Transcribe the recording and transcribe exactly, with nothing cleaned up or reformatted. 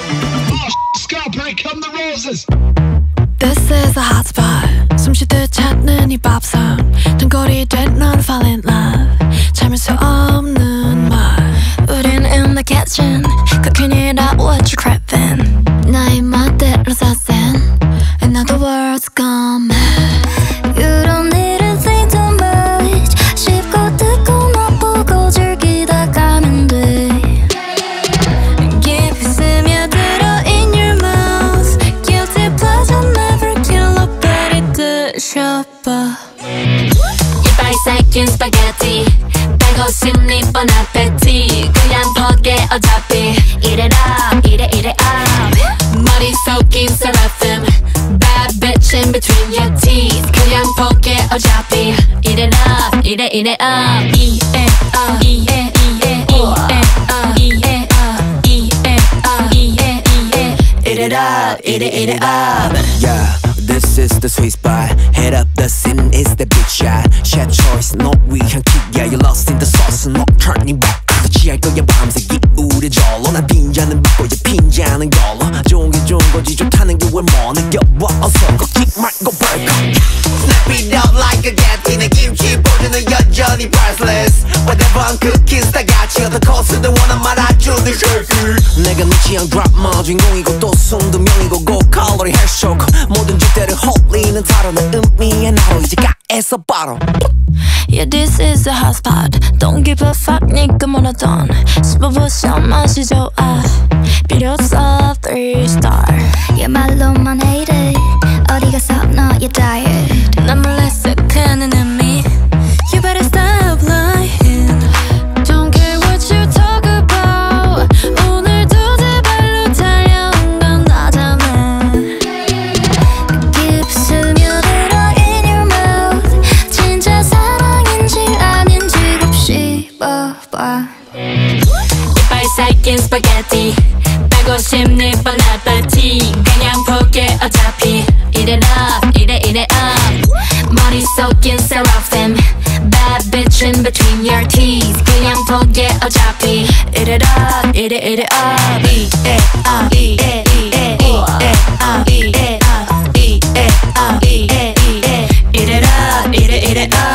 Oh, Scott, here come the roses. This is a hot spot. 숨쉬듯 찾는 이 밥상. 등골이 된 넌 fall in love. 참을 수 없는 말. 우린 in the kitchen. Cooking it up, what you craving? 나의 멋대로 사센. And now the world's gone mad. You don't need to think too much. 쉽고 듣고 맛보고 즐기다 가면 돼. 깊이 스며들어 in your mouth. Guilty pleasure never kill a pretty good shopper. 이빨 삭힌 스파게티 빼고 싶니 뻔 appetite. 그냥 포기해 어차피 Eat it up, eat it, eat it up. 머리 속인 seraphim. Bad bitch in between your teeth. 그냥 포기해 어차피 Eat it up, eat it, eat it up. Eat it up, eat it, eat it, eat it up, eat it up, eat it up, eat it, eat it. Eat it up, eat it, eat it up. Yeah, this is the sweet spot. Head up the scene is the big shot. Chef choice, no 위한 kick. Yeah, you're lost in the sauce. No turning back. 더 취할 거야 밤새 기울여 절로. 난 빈잔은 받고 얘 빈잔은 걸로. 좋은 게 좋은 거지 좋다는 게 왜 뭐 느껴봐. 어서 걷기 말고 벌컥. Snap it up like a gat. 내 김치 보조는 여전히 priceless. Whatever I'm cooking 다 같이 얻어 코스는 원한 말아주는 shaker. 내가 네 취향 드라마 주인공이고 또 숨도 명이고 고칼로리 헬쇼크. 모든 주대를 홀리는 타로 내 의미의 나로 이제 가에서 바로. Yeah, this is a hot spot. Don't give a fuck, 니가 뭐라던 스포보션 맛이 좋아. 필요 없어, three star. Yeah, 말로만 hate it. 어디 가서 너의 diet. 난 몰래 쓱하는 의미. You better stop lying. Don't care what you talk about. 오늘도 제발로 달려온 건 나잖아. 깊이 스며들어 in your mouth. 진짜 사랑인지 아닌지 곱씹어봐. 이빨 삭힌 스파게티 빼고 싶니 뻔 appetite. 그냥 포기해 어차피 Eat it up, eat it, eat it up. 머리 속인 seraphim. Bad bitch in between your teeth. 그냥 포기해 어차피 Eat it up, eat it, eat it up. Eat it up, eat it, eat it, eat it up, eat it up, eat it up, eat it, eat it, eat it up, eat it, eat it up.